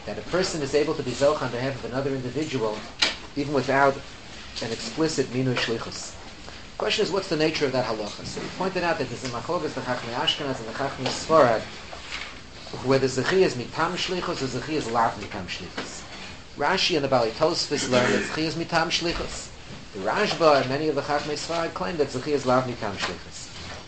that a person is able to be zoch on behalf of another individual, even without an explicit minui shlichus. The question is, what's the nature of that halacha? So we pointed out that there's a machlokas, the Chachmei Ashkenaz and the Chachmei Sfarad, whether Zechi is mitam shlichus or Zechi is lav mitam shlichus. Rashi and the Bali Tosfos learn that Zechi is mitam shlichus. The Rashba and many of the Chachmei Sfarad claim that Zechi is lav mitam shlichus.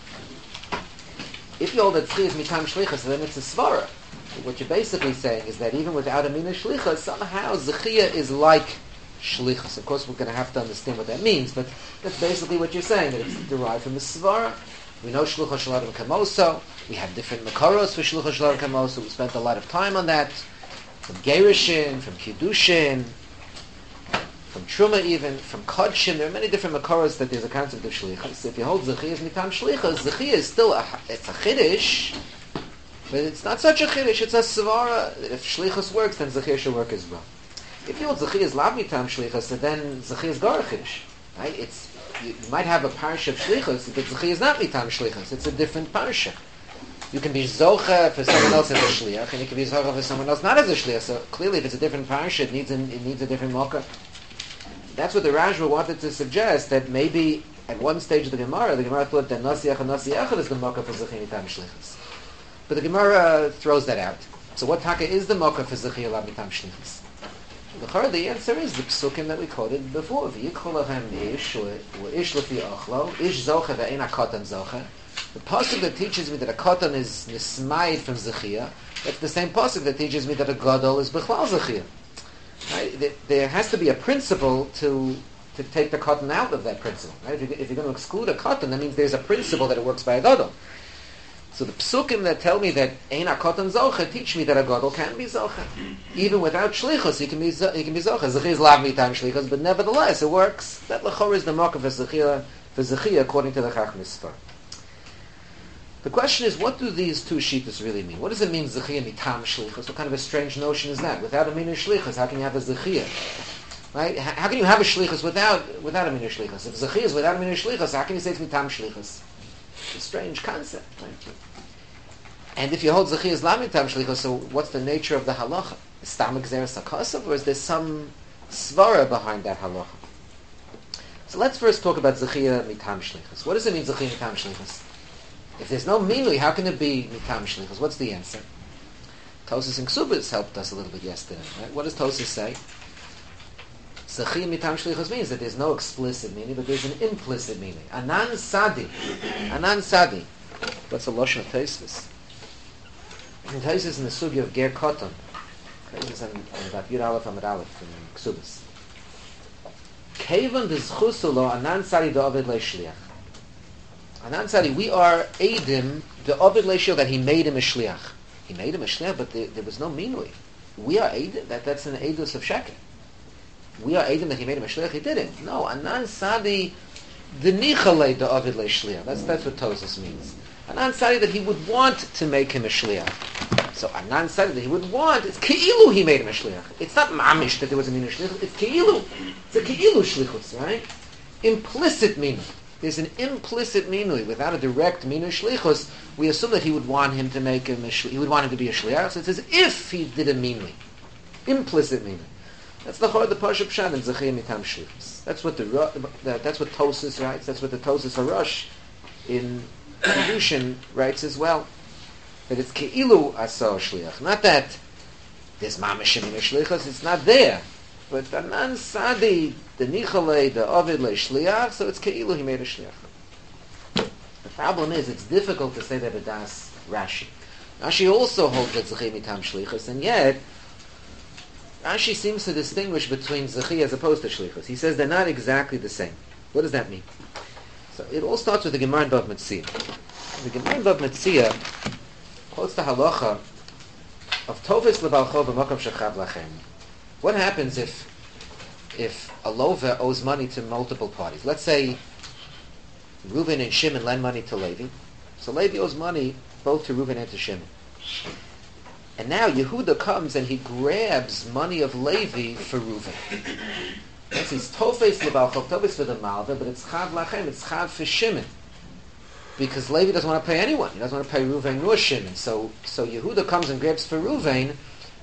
If you hold that Zechi is mitam shlichus, then it's a svara. What you're basically saying is that even without a mina shlichus, somehow Zechi is like shlichus. Of course, we're going to have to understand what that means, but that's basically what you're saying, that it's derived from the svara. We know shluchos shel adam kamoso. We have different makaros for shluchos shel adam kamoso. We spent a lot of time on that, from gerushin, from kiddushin, from truma even, from kodshin. There are many different makaros that there's a concept of shlichus. If you hold Zechi as mitam shlichus, Zechi is still it's a chiddush, but it's not such a chiddush. It's a svara. If shlichus works, then Zechi should work as well. If you hold Zechi as lav mitam shlichus, then Zechi is gar chiddush. Right? You might have a parsha of shlichus, but Zechi is not mitam shlichus. It's a different parsha. You can be zocha for someone else as a shliach, and you can be zocha for someone else not as a shliach. So clearly, if it's a different parsha, it needs a different mocha. That's what the Rashba wanted to suggest, that maybe at one stage of the Gemara thought that nasiach and nasiach is the mocha for Zechi mitam shlichus. But the Gemara throws that out. So what taka is the mocha for Zechi lav mitam shlichus? The answer is the psukim that we quoted before. V'yikol lachem ish, ish lefi ochlo, ish zocha ve'ein hakotan zocha. The pasuk that teaches me that a kotan is nismayed from zechia, that's the same pasuk that teaches me that a gadol is bichlal zechia. Right? There has to be a principle to take the kotan out of that principle. Right? If you're going to exclude a kotan, that means there's a principle that it works by a gadol. So the psukim that tell me that ein hakotan zocha teach me that a gadol can be zocha, even without shlichus. He can be zocha. Zechi is lav mitam shlichus, but nevertheless it works. That lechor is the mocha for zechia according to the Chachmei Sfarad. The question is, what do these two shittas really mean? What does it mean zechia mitam shlichus? What kind of a strange notion is that? Without a mina shlichus, how can you have a zechia? Right? How can you have a shlichus without a mina shlichus? If zechia is without a mina shlichus, how can you say it's mitam shlichus? It's a strange concept. Right? And if you hold Zechi as lav mitam shlichus, so what's the nature of the halacha? Is stam gzeres hakasav, or is there some svara behind that halacha? So let's first talk about Zechi mitam shlichus. What does it mean Zechi mitam shlichus? If there's no minui, how can it be mitam shlichus? What's the answer? Tosas and Ksubas helped us a little bit yesterday. Right? What does Tosas say? Zechi mitam shlichus means that there's no explicit meaning, but there's an implicit meaning. Anan sadi. What's the lashon of Tosas? And Tosas in the sugi of ger koton. Tosas on about Yud Aleph Amud Aleph in Ksubas. Kevan d'zchusulo anan sadi da'ovid le'shliach. Anan sadi, we are Eidim, the Ovid Leishil, that he made him a shliach. He made him a shliach, but there was no minui. We are Eidim, that's an Eidus of Sheker. We are Eidim that he made him a shliach, he didn't. No, Anan sadi, the Nichale, the Ovid Leishliach. That's what Tosas means. Anan sadi, that he would want to make him a shliach. So Anan sadi, that he would want, it's Keilu he made him a shliach. It's not Mamish that there was a minui shliach, it's Keilu. It's a Keilu shlichus, right? Implicit minui. There's an implicit minui. Without a direct minui shlichus, we assume that he would want him to make him he would want him to be a shliach. So it's as if he did a minui. Implicit minui. That's the Chor the Pashup Pshat and Zechi mitam shlichus. That's what that's what Tosas writes. That's what the Tosas Harosh in Kedushin writes as well. That it's keilu asa shliach. Not that there's mamish minui shlichus. It's not there. But Anan Sadi, the Nichale, the Ovid le Shliach, so it's Keilu, he made a Shliach. The problem is, it's difficult to say that B'das Rashi. Rashi also holds that Zechi mitam Shlichus, and yet, Rashi seems to distinguish between Zechi as opposed to Shlichus. He says they're not exactly the same. What does that mean? So it all starts with the Gemara in Bava Metzia. The Gemara in Bava Metzia quotes the halacha of Tovis lebalcho v'makav shechav lachem. What happens if a lova owes money to multiple parties? Let's say Reuven and Shimon lend money to Levi. So Levi owes money both to Reuven and to Shimon. And now Yehuda comes and he grabs money of Levi for Reuven. That's his tofes lebalchov, tofes for the malva, but it's chav lachem, it's chav for Shimon. Because Levi doesn't want to pay anyone. He doesn't want to pay Reuven nor Shimon. So Yehuda comes and grabs for Reuven,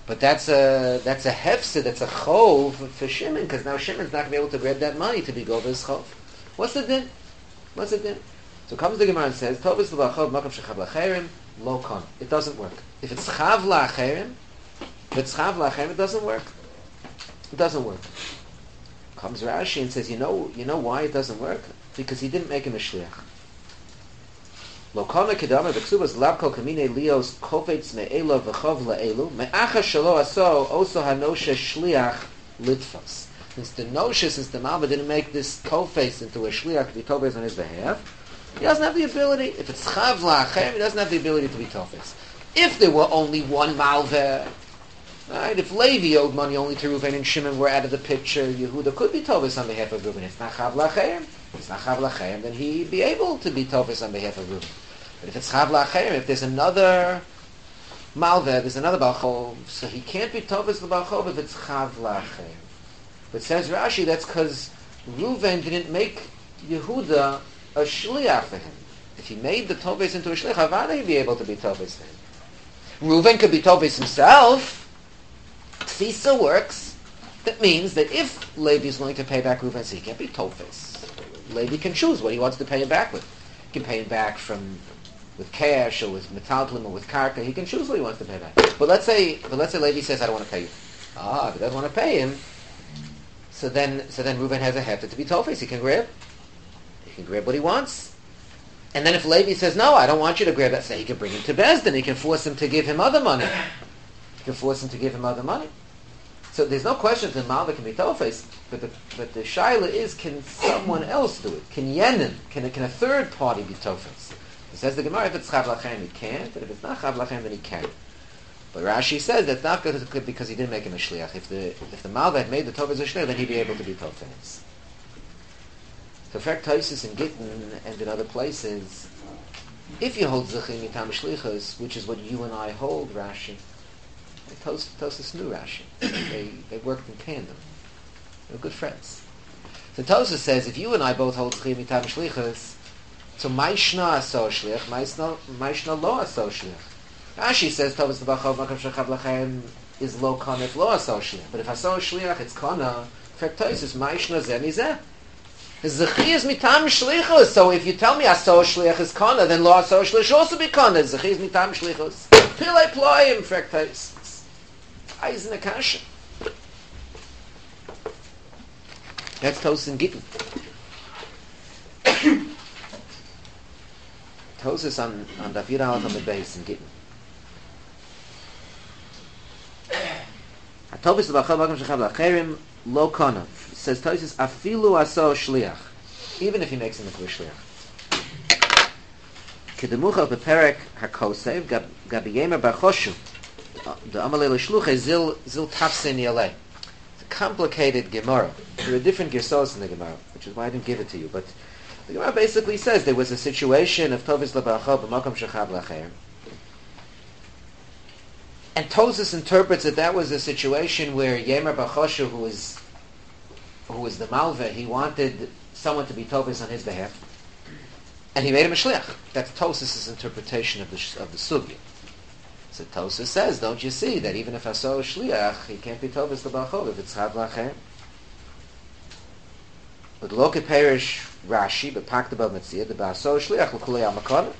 But that's a hefsid, that's a chov for Shimon, because now Shimon's not going to be able to grab that money to be gova his chov. What's the din? So comes the Gemara and says, Tovus l'bachov makam shechav lacherim lo kon. It doesn't work. If it's chav lacherim, it doesn't work. It doesn't work. Comes Rashi and says, you know why it doesn't work? Because he didn't make him a shliach. Lo kona kedama v'ksubas labko kamine lios kofetz me'elo v'chov la'elu me'acha shalo aso oso hanosha shliach litfos. Since the Malva didn't make this kofetz into a shliach to be tofes on his behalf, he doesn't have the ability. If it's chav la'achem, he doesn't have the ability to be tofes. If there were only one Malva, right? If Levi owed money only to Reuven and Shimon were out of the picture, Yehuda could be tofes on behalf of Reuven. It's not chav la'achem. If it's not chav la'achem, then he'd be able to be tofes on behalf of Reuven. But if it's chav la'achem, if there's another Malva, there's another Balchov, so he can't be tofes the Balchov if it's chav la'achem. But says Rashi, that's because Reuven didn't make Yehuda a shliach for him. If he made the tofes into a shliach, how would he be able to be tofes for him? Reuven could be tofes himself. Tfisa works. That means that if Levi is willing to pay back Reuven, so he can't be tofes. Levi can choose what he wants to pay him back with. He can pay him back with cash or with metalplim or with karka. He can choose what he wants to pay back. But let's say Levi says, I don't want to pay you. If he doesn't want to pay him, so then Reuven has a hefta to be tofes. He can grab what he wants. And then if Levi says, no, I don't want you to grab that, so he can bring him to Bezdin. He can force him to give him other money. So there's no question that Malva can be tofes, but the shaila is, can someone else do it? Can Yenin, can a third party be tofes? It says the Gemara, if it's chav lachem, he can't, and if it's not chav lachem, then he can. But Rashi says that's not good because he didn't make him a shliach. If the Malva had made the tofes a shliach, then he'd be able to be tofes. So in fact, Taisus in Gittin and in other places, if you hold zechim mitam shlichus, which is what you and I hold, Rashi, Tosus knew Rashi. They worked in tandem. They were good friends. So Tosus says, if you and I both hold zechim mitam shlichus, so maishna aso shliach, maishna lo aso shliach. Rashi says, Tovus l'bachov makam shechav lachem is lo kana if lo aso shliach. But if aso shliach, it's kana. In fact, Tosus, maishna zeh mizeh. Zechi is mitam shlichus. So if you tell me aso shliach is kana, then lo aso shliach should also be kana. Zechi is mitam shlichus. Pilei ployim, frektais. Eisen akasha. That's Tos in Gittin. Tos on Dafir Aleph on the base in Gittin. Tovus l'bachal makam shechav lacherim lo kana. Says Tosis, afilu aso shliach. Even if he makes him into a shliach. Kedemucha beperek hakosev gabiyemer bachoshu. The amalei l'shluche zil tafse nialei. It's a complicated Gemara. There are different gersos in the Gemara, which is why I didn't give it to you. But the Gemara basically says there was a situation of Tovus l'bachal b'makam shechav lacherim. And Tosis interprets that was a situation where Yemer Bachoshu, who was the Malva, he wanted someone to be Tovus on his behalf, and he made him a shliach. That's Tosis' interpretation of the sugya. So Tosis says, don't you see that even if I saw a shliach, he can't be Tovus the Bachov if it's chav lachem. But Loke Perish Rashi, but Pakta Bal Metzia, the Baso shliach l'kulei amakon.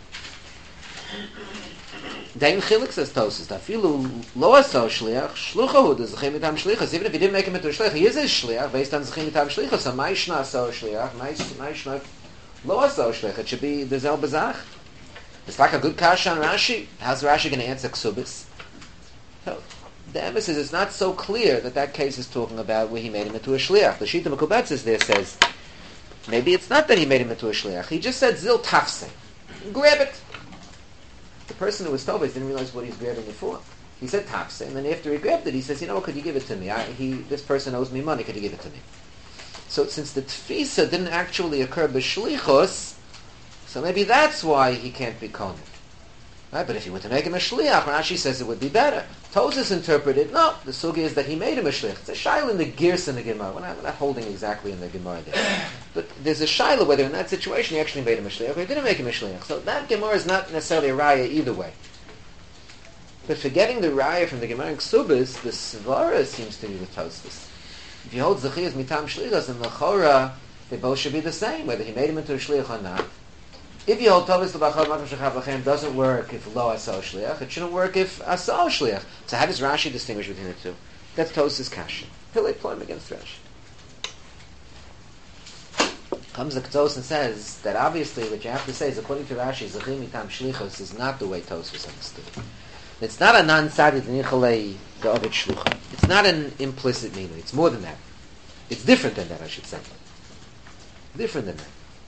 Dein Chilik says Tosis, Dafilu lo aso shliach, shluchahu de zechim mitam shlichas. Even if he didn't make him into a shliach, he is a shliach based on zechim mitam shlichas. So ma'ishna aso shliach, ma'ishna lo aso shliach. It should be the zel bezach. It's like a good kasha on Rashi. How's Rashi going to answer ksubis? So the emphasis is not so clear that case is talking about where he made him into a shliach. The Shita Mekubetzes there says maybe it's not that he made him into a shliach. He just said zil tafse, grab it. The person who was Tovus didn't realize what he was grabbing it for. He said tafse, and then after he grabbed it, he says, could you give it to me? This person owes me money, could you give it to me? So since the tfisa didn't actually occur b'shlichus, so maybe that's why he can't be kohen. Right? But if you were to make him a shliach, Rashi says it would be better. Tosis interpreted, no, the sugi is that he made him a shliach. It's a shaila in the girs in the Gemara. We're not holding exactly in the Gemara there. But there's a shaila whether in that situation he actually made him a shliach or he didn't make him a shliach. So that Gemara is not necessarily a raya either way. But forgetting the raya from the Gemara in Ksubis, the svara seems to be the Tosfos. If you hold Zechiyas mitam shlichus and Lechora, they both should be the same, whether he made him into a shliach or not. If you hold Tovis L'Bachal Makom Shechav Lachem doesn't work if Lo Asal Shliach, it shouldn't work if Asal Shliach. So how does Rashi distinguish between the two? That's Tosfos Kasha. He'll play him against Rashi. Comes the Ketos and says that obviously what you have to say is, according to Rashi, Zechim Mitam Shlichus is not the way Tosfos understood. It's not a non-tzadid nichalei the Ovid Shlucha. It's not an implicit meaning. It's more than that. It's different than that, I should say. Different than that.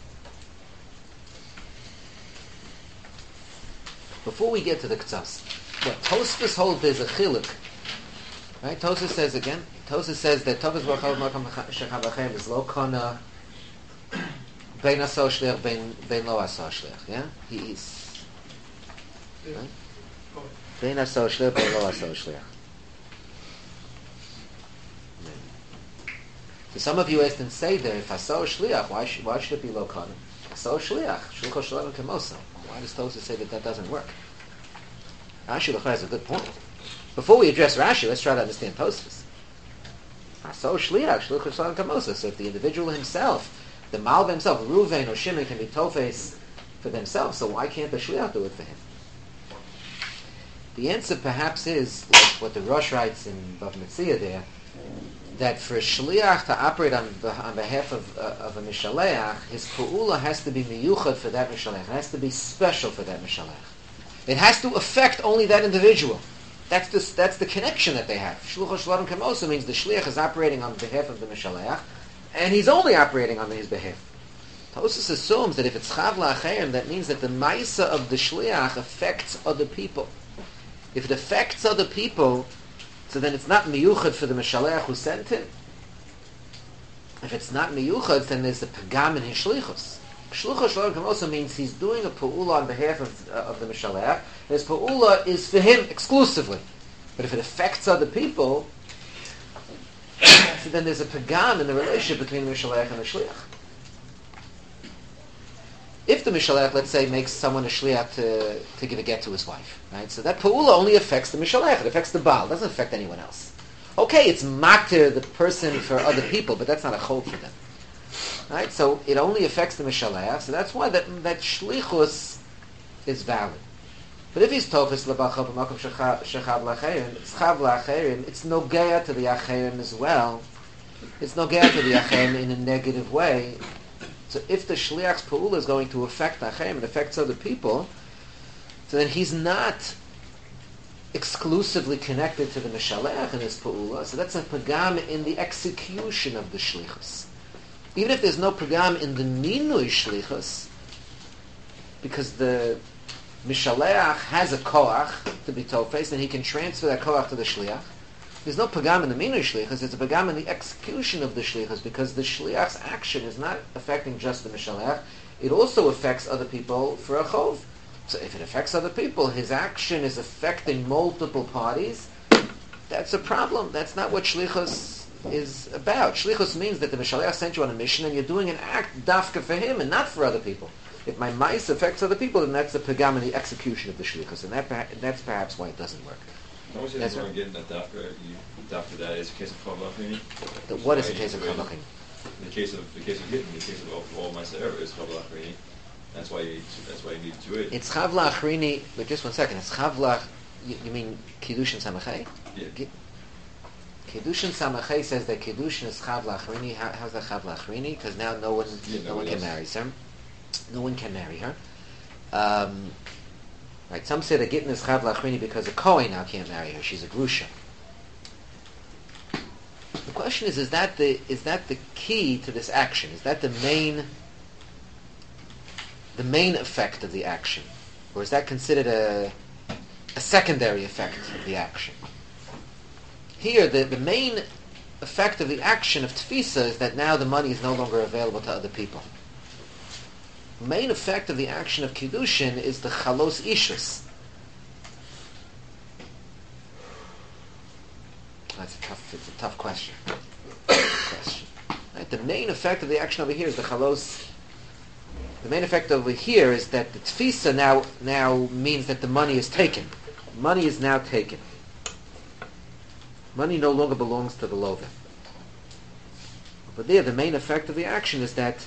Before we get to the Ketos, what Tosfos holds there's a chiluk. Right? Tosfos says again. Tosfos says that Tovis V'Chav Makam Shechav Lachem is lo kana bein asal shliach bein lo asal shliach. Yeah, he is. Right? Bein asal shliach bein lo asal shliach. So some of you asked and say there, if asal shliach, why should it be lo kana? Asal shliach, shlucho shalom kemosa. Why does Tosfos say that doesn't work? Rashi has a good point. Before we address Rashi, let's try to understand Tosfos. So shliach, shluchus shalom kamosa. So if the individual himself, the Malva himself, Reuven or Shimon, can be tofes for themselves, so why can't the shliach do it for him? The answer perhaps is, like what the Rosh writes in Bav Metzia there, that for a shliach to operate on behalf of a mishaleach, his pu'ula has to be miyuchad for that mishaleach. It has to be special for that mishaleach. It has to affect only that individual. That's the connection that they have. Shluchos Shalom Kamosa means the shliach is operating on behalf of the mishaleach, and he's only operating on his behalf. Tosfos assumes that if it's chav la'acherim, that means that the ma'isa of the shliach affects other people. If it affects other people, so then it's not miyuchad for the mishaleach who sent him. If it's not miyuchad, then there's a pagam in his shlichus. Shluchos Shalom Kamosa means he's doing a pu'ula on behalf of the mishaleach. His pu'ula is for him exclusively. But if it affects other people, so then there's a pagam in the relationship between the mishaleach and the shliach. If the mishaleach, let's say, makes someone a shliach to give a get to his wife, right? So that pu'ula only affects the mishaleach. It affects the baal. It doesn't affect anyone else. Okay, it's makter the person for other people, but that's not a chol for them. Right? So it only affects the mishaleach. So that's why that shlichus is valid. But if he's tofes l'bachal b'makom shechav la'acherim, it's chav la'acherim, it's nogea to the acherim as well. It's nogea to the acherim in a negative way. So if the shliach's pu'ula is going to affect acherim and affects other people, so then he's not exclusively connected to the mishaleach in his pu'ula. So that's a pagam in the execution of the shlichus. Even if there's no pagam in the minui shlichus, because the mishaleach has a koach to be tofes, and he can transfer that koach to the shliach. There's no pagam in the minui shlichus, there's a pagam in the execution of the shlichus, because the shliach's action is not affecting just the mishaleach, it also affects other people for a chov. So if it affects other people, his action is affecting multiple parties, that's a problem. That's not what shlichus is about. Shlichus means that the mishaleach sent you on a mission and you're doing an act dafka for him and not for other people. If my mice affects other people, then that's the pagam in the execution of the shlichus, and that's perhaps why it doesn't work. I was getting that dafka. Dafka that is a case of chavlachini. What is a case of chavlachini? The case of hitting, the case of all mice ever is chavlachini. That's why you need to do it. It's chavlachini. But just 1 second. It's chavlach. You mean kiddushin samachay? Yeah. Kiddushin Samachay says that Kiddushin is Chav Lachrini. How's that Chav Lachrini? Because now no one can marry her. No one can marry her. Right? Some say that Gittin is Chav Lachrini because a Kohen now can't marry her. She's a Grusha. The question is that the key to this action? Is that the main effect of the action? Or is that considered a secondary effect of the action? Here, the main effect of the action of tefisa is that now the money is no longer available to other people. The main effect of the action of kiddushin is the chalos ishus. It's a tough question. Right? The main effect of the action over here is the chalos. The main effect over here is that the tefisa now means that the money is taken. money is now taken. Money no longer belongs to the lover. But there, the main effect of the action is that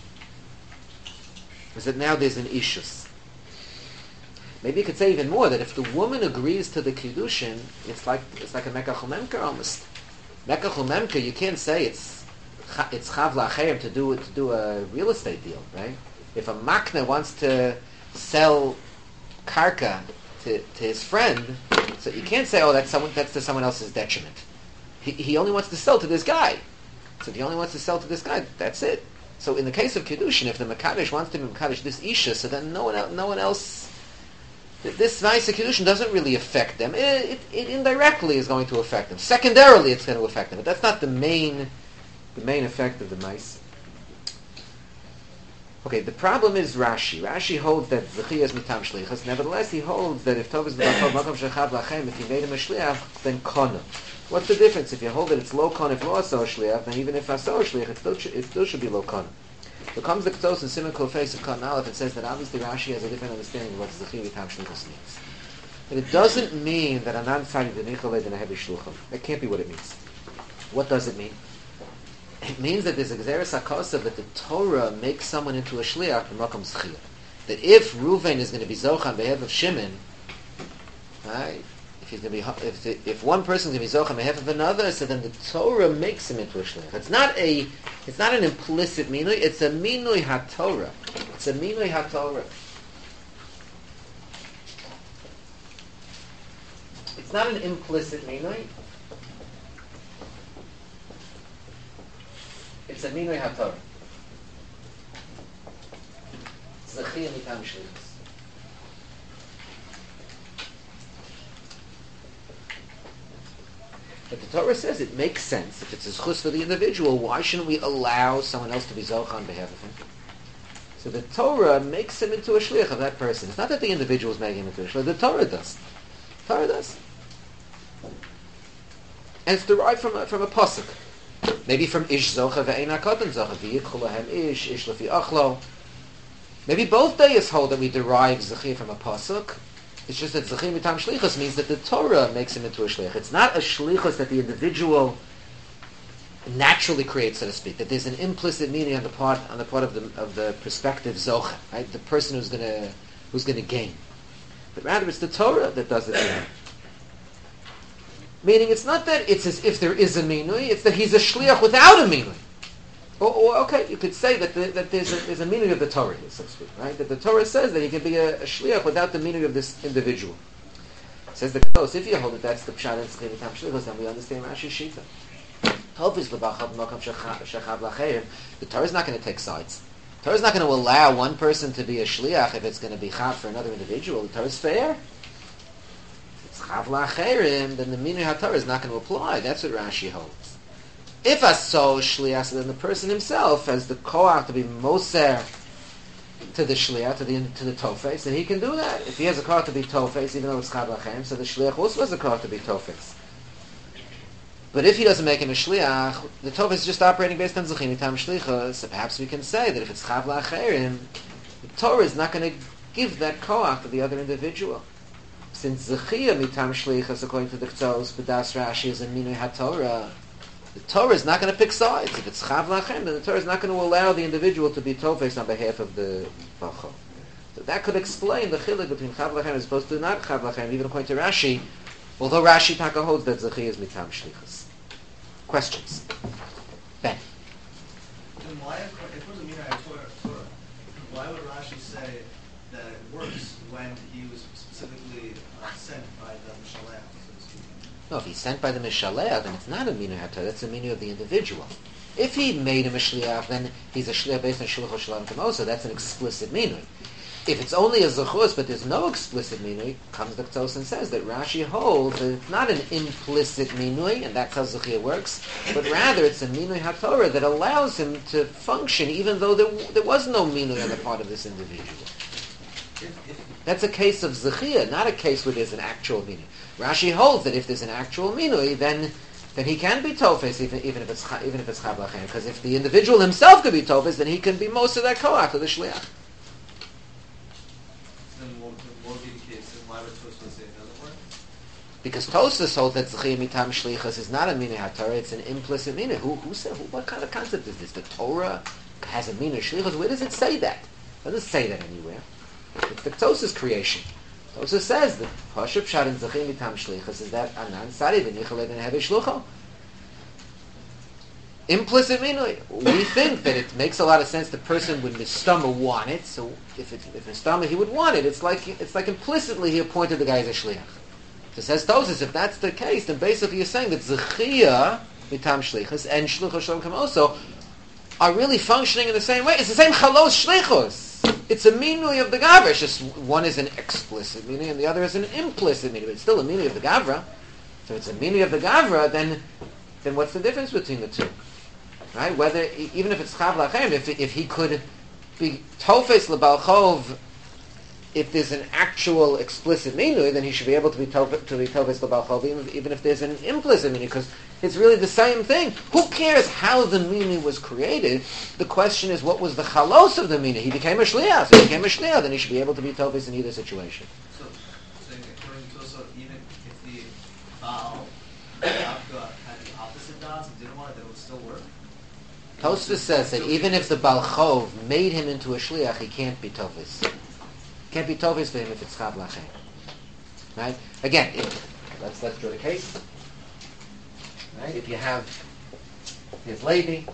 now there's an ishus. Maybe you could say even more, that if the woman agrees to the kiddushin, it's like a mekach umemker almost. Mekach umemker, you can't say it's chav la'acherim to do a real estate deal, right? If a makna wants to sell karka to his friend, so you can't say, that's to someone else's detriment. He only wants to sell to this guy. So if he only wants to sell to this guy, that's it. So in the case of kiddushin, if the mekadosh wants to be mekadosh this isha, so then no one else. This nice kiddushin doesn't really affect them. It indirectly is going to affect them. Secondarily, it's going to affect them, but that's not the main effect of the mice. Okay, the problem is Rashi. Rashi holds that Zechiyah is mitam shlichus. Nevertheless, he holds that if Tov is b'chol makom shechav lachem, if he made him a shliach, then kona. What's the difference? If you hold that it's lo kona, if lo aso shliach, then even if aso shliach, it still should be lo kona. So comes the Ketos and Simon Kofes of Katan Aleph and says that obviously Rashi has a different understanding of what Zechiyah mitam shlichus means. But it doesn't mean that anan tzadi denichole den hebi shluchim. That can't be what it means. What does it mean? It means that there's a Gzeres HaKosav that the Torah makes someone into a Shliach in Makom Zechiyah. That if Reuven is going to be Zocha on behalf of Shimon, right? If one person is going to be Zocha on behalf of another, so then the Torah makes him into a Shliach. It's not an implicit minui. It's a minui HaTorah. It's a minui HaTorah. It's not an implicit minui. It's a minui haTorah. Zechiyah mitam shlichus. But the Torah says it makes sense. If it's a zchus for the individual, why shouldn't we allow someone else to be zocha on behalf of him? So the Torah makes him into a shliach of that person. It's not that the individual is making him into a shliach. The Torah does. The Torah does. And it's derived from a pasuk. Maybe from ish zocha ve'ein hakotan zocha v'yikchu lahem ish lefi achlo. Maybe both days hold that we derive zechiyah from a pasuk. It's just that zechiyah mitam shlichus means that the Torah makes him into a shlich. It's not a shlichus that the individual naturally creates, so to speak. That there's an implicit meaning on the part of the prospective zocha, right? The person who's going to gain. But rather, it's the Torah that does it. Meaning, it's not that it's as if there is a minui; it's that he's a shliach without a minui. Or okay, you could say that there's a minui of the Torah, so to speak, right? That the Torah says that he can be a shliach without the minui of this individual. It says the Ketos, if you hold it, that's the pshat and zechiyah mitam shlichus, then we understand Rashi's shita. The Torah is not going to take sides. The Torah is not going to allow one person to be a shliach if it's going to be chav for another individual. The Torah is fair. Chav la'acherim, then the minui haTorah is not going to apply. That's what Rashi holds. If aso shliach, then the person himself has the koach to be moser to the shliach, to the tofes, then he can do that. If he has a koach to be tofes, even though it's chav la'acherim, so the shliach also has a koach to be tofes. But if he doesn't make him a shliach, the tofes is just operating based on zechiyah mitam shlichus. So perhaps we can say that if it's chav la'acherim, the Torah is not going to give that koach to the other individual. Since zechiyah mitam shlichus, according to the Ketos, b'das Rashi is a minui haTorah, the Torah is not going to pick sides. If it's chav la'achem, then the Torah is not going to allow the individual to be tofes on behalf of the bachol. So that could explain the chiluk between chav la'achem as opposed to not chav la'achem, even according to Rashi, although Rashi taka holds that zechiyah is mitam shlichus. Questions? Ben. Then why, if it was a minui haTorah, why would Rashi say that it works when he was specifically sent by the Mishaleh, so to speak? No, if he's sent by the Mishaleh, then it's not a minui haTorah, that's a minui of the individual. If he made him a shliach, then he's a shliach based on shluchos shalom kamoso, that's an explicit minui. If it's only a zechus, but there's no explicit minui, comes the Ketos and says that Rashi holds that it's not an implicit minui, and that's how zechiyah works, but rather it's a minui haTorah that allows him to function even though there was no minui on the part of this individual. That's a case of zechiyah, not a case where there's an actual minui. Rashi holds that if there's an actual minui, then he can be tofes even if it's chav la'achem. Because if the individual himself could be tofes, then he can be most of that koach of the shliach. Then what would be the case? Then why would Tosfos say it doesn't work? Because Tosfos holds that Zechiyah Mitam Shlichus is not a Minei HaTorah, it's an implicit Minei. Who said, what kind of concept is this? The Torah has a Minei Shlichus? Where does it say that? It doesn't say that anywhere. It's the Tosfos creation. Tosfos says that Pashup Pshat in Zechiyah Mitam Shlichus is that Anan Sari v'Nichaled and Heve Shlucho. Implicit Minui. We think that it makes a lot of sense the person would mistama want it, so if mistama he would want it, it's like implicitly he appointed the guy as a shliach. So says Tosfos, if that's the case, then basically you're saying that Zechiyah Mitam Shlichus and Shlucho Shalom Kamoso are really functioning in the same way. It's the same Chalos Shlichus. It's a Minui of the Gavra. It's just one is an explicit Minui and the other is an implicit Minui, but it's still a Minui of the Gavra. So it's a Minui of the Gavra, then what's the difference between the two? Right? Whether even if it's chav lachem, if he could be tofes lebalchov, if there's an actual explicit minui, then he should be able to be tofes lebalchov, even if there's an implicit minui, because it's really the same thing. Who cares how the minui was created? The question is, what was the chalos of the minui? He became a shliach. So he became a shliach, then he should be able to be tofes in either situation. So according to Tosfos, even if the Baal Avka had the opposite das and didn't want it, then it would still work. Tosfos says that even if the Balchov made him into a shliach, he can't be tofes. Can't be tofes for him if it's chav lachem. Right? Again, let's draw the case. Right? If you have, here's Levi,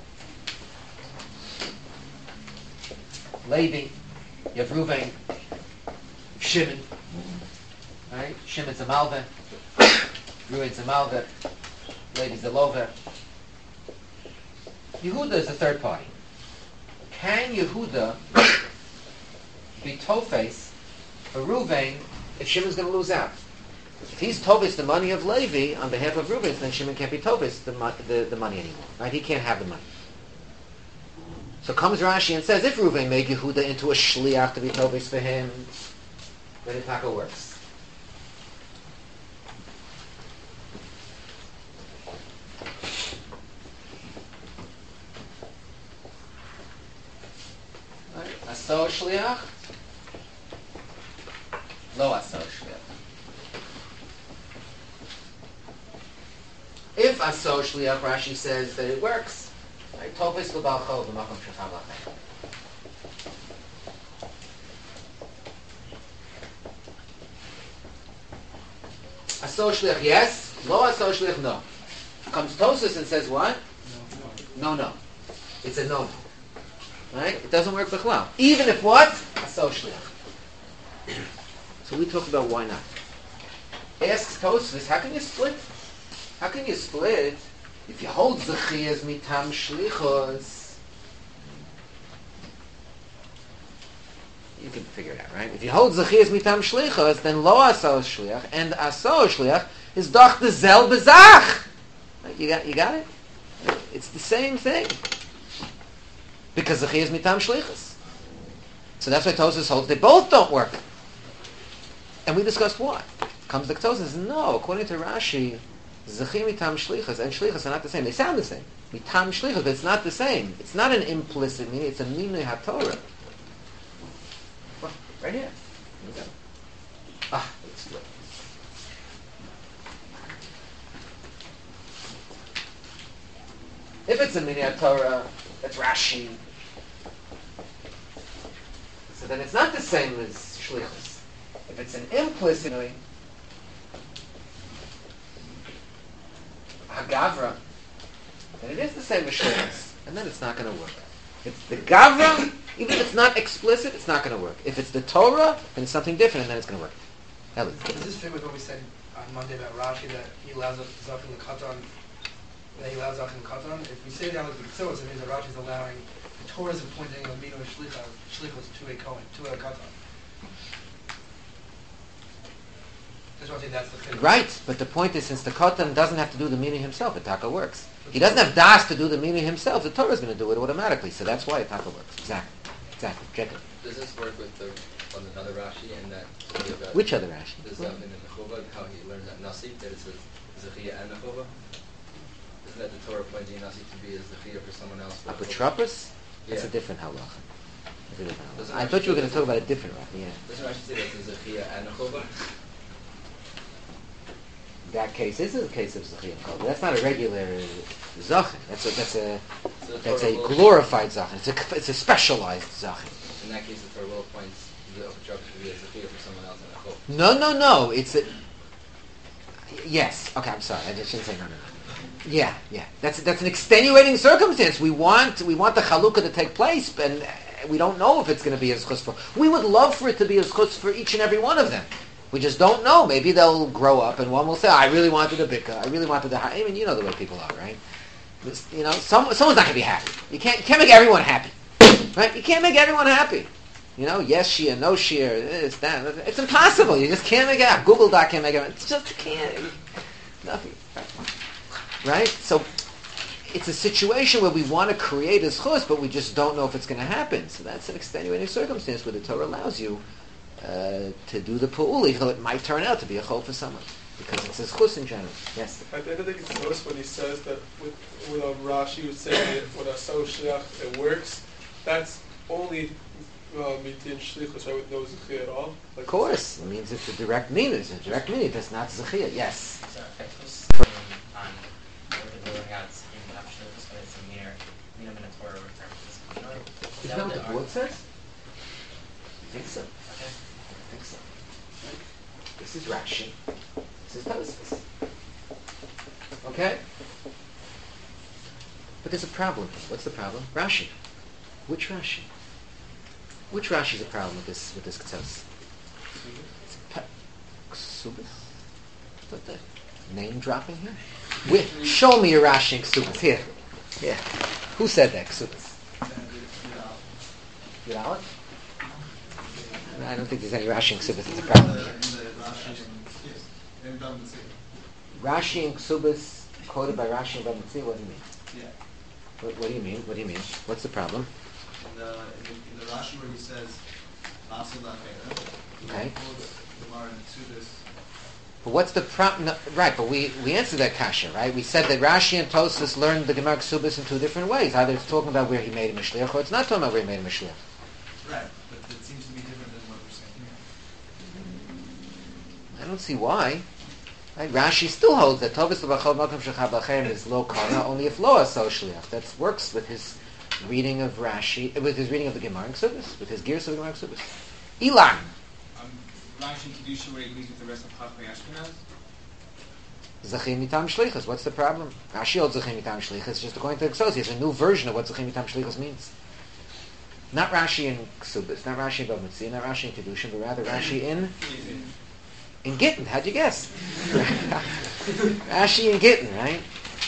you have Reuven, Shimon. Right? Shimon's a malveh, Reuven's a malveh, Levi's a loveh. Yehuda is a third party. Can Yehuda be tofes for Reuven if Shimon's going to lose out? If he's tofes the money of Levi on behalf of Reuven, then Shimon can't be tofes the money anymore. Right? He can't have the money. So comes Rashi and says, if Reuven made Yehuda into a shliach to be tofes for him, then it taka works. Aso shliach, lo aso shliach. If aso shliach, Rashi says that it works. Right? Tofes l'balchov v'makom shechav lachem. Aso shliach, yes. Lo aso shliach, no. Comes Tosfos and says what? No. It's a no. Right? It doesn't work b'chlal. Even if what? Aso shliach. So we talk about why not. Asks Tosfos, how can you split? How can you split if you hold zechiyas mitam shlichos? You can figure it out, right? If you hold zechiyas mitam shlichos, then lo aso shliach and aso shliach is doch the zel bezach. You got it? It's the same thing. Because Zechiyah is mitam shlichus. So that's why Tosfos holds they both don't work. And we discussed why. Comes the Tosfos and says, no, according to Rashi, Zechiyah mitam shlichus and shlichus are not the same. They sound the same. Mitam shlichus, but it's not the same. It's not an implicit meaning, it's a minui haTorah. Well, right here. Here we go. It's split. If it's a minui haTorah, that's Rashi. So then it's not the same as shlichus. If it's an implicit hagavra, then it is the same as shlichus, and then it's not going to work. It's the gavra, even if it's not explicit, it's not going to work. If it's the Torah, then it's something different, and then it's going to work. Ellie. Does this fit with what we said on Monday about Rashi that he allows Zach and the Katan? That he allows Zach and the Katan. If we say that with the Ktsos, it means that Rashi is allowing the Torah is appointing a mino shlichus to a Kohen, to a Katan. Just want to say that's the thing. Right, but the point is, since the Katan doesn't have to do the meaning himself, it taka works. He doesn't have das to do the meaning himself. The Torah is going to do it automatically, so that's why it taka works. Exactly. Jacob. Does this work with on another Rashi and that? Which other Rashi? Does that mean in Nechova, how he learns at Nasi, that it says Zechiyah and Nechova? Isn't that the Torah appointing Nasi to be a Zechiyah for someone else? Apotropos? That's a different halacha. I thought you were going to talk about a different Rashi. Yeah. Doesn't Rashi say that it's Zechiyah and Nechova? that case is a case of Zechia and Kol. That's not a regular Zachin. That's a glorified Zachin. It's a specialized Zachin. In that case, the Torah will appoint the overcharge to be a Zechia for someone else in a Chol. No. It's a... Yes. Okay, I'm sorry. I just shouldn't say no. Yeah. That's an extenuating circumstance. We want the Chalukah to take place, and we don't know if it's going to be a Zchus for... We would love for it to be a Zchus for each and every one of them. We just don't know. Maybe they'll grow up and one will say, I really wanted a Bika. I really wanted the... I mean, you know the way people are, right? Someone's not going to be happy. You can't make everyone happy. Right? You can't make everyone happy. Yes Shia, no Shia, it's that. It's impossible. You just can't make it happen. Google Doc can't make it happen. It's just can't. Nothing. Right? So it's a situation where we want to create a zchus, but we just don't know if it's going to happen. So that's an extenuating circumstance where the Torah allows you to do the pu'ul, even though it might turn out to be a chol for someone, because it's a zchus in general. Yes? I think it's close when he says that with Rashi would say that with a so shliach it works. That's only mitin shlichus, right, with no zechia at all. Of course, it means it's a direct meaning. It's a direct meaning. That's not zechia. Yes. So if on the ruling out in Abshlichus, but it's a mere Minominator return to this community. Is that what the board says? I think so. Okay. I think so. This is Rashi. This is Tosfos. Okay? But there's a problem. What's the problem? Rashi. Which Rashi? Which Rashi is a problem with this Ketzos? Ksubis? What the name dropping here? Show me your Rashi in Ksubis. Here. Yeah. Who said that, Ksubis? Yud I don't think there's any Rashi in Ksubis. It's a problem. Rashi in Ksubis quoted by Rashi in Bava Metzia. What do you mean? Yeah. What do you mean? What do you mean? What's the problem? In the Rashi where he says, Okay. But what's the problem? No, right, but we answered that kasha, right? We said that Rashi and Tosfos learned the Gemara Ksubis in two different ways. Either it's talking about where he made a Mishliach, or it's not talking about where he made a Mishliach. Right, but it seems to be different than what we're saying here. I don't see why. Right? Rashi still holds that Tovus L'Bachol Makom Shechab Lachem is lo kana, only if lo aso shliach. That works with his reading of Rashi, with his reading of the Gemara Ksubis, with his gears of the Gemara Ksubis. Ilan. Rashi in Kedusha where he agrees with the rest of Chachmei Ashkenaz? Zechim Mitam Shlichus. What's the problem? Rashi holds Zechim Mitam Shlichus just according to Exos. He has a new version of what Zechim Mitam Shlichus means. Not Rashi in Ksubis, not Rashi in Bava Metzia, not Rashi in Kedusha, but rather Rashi in Gittin. How'd you guess? Rashi in Gittin, right?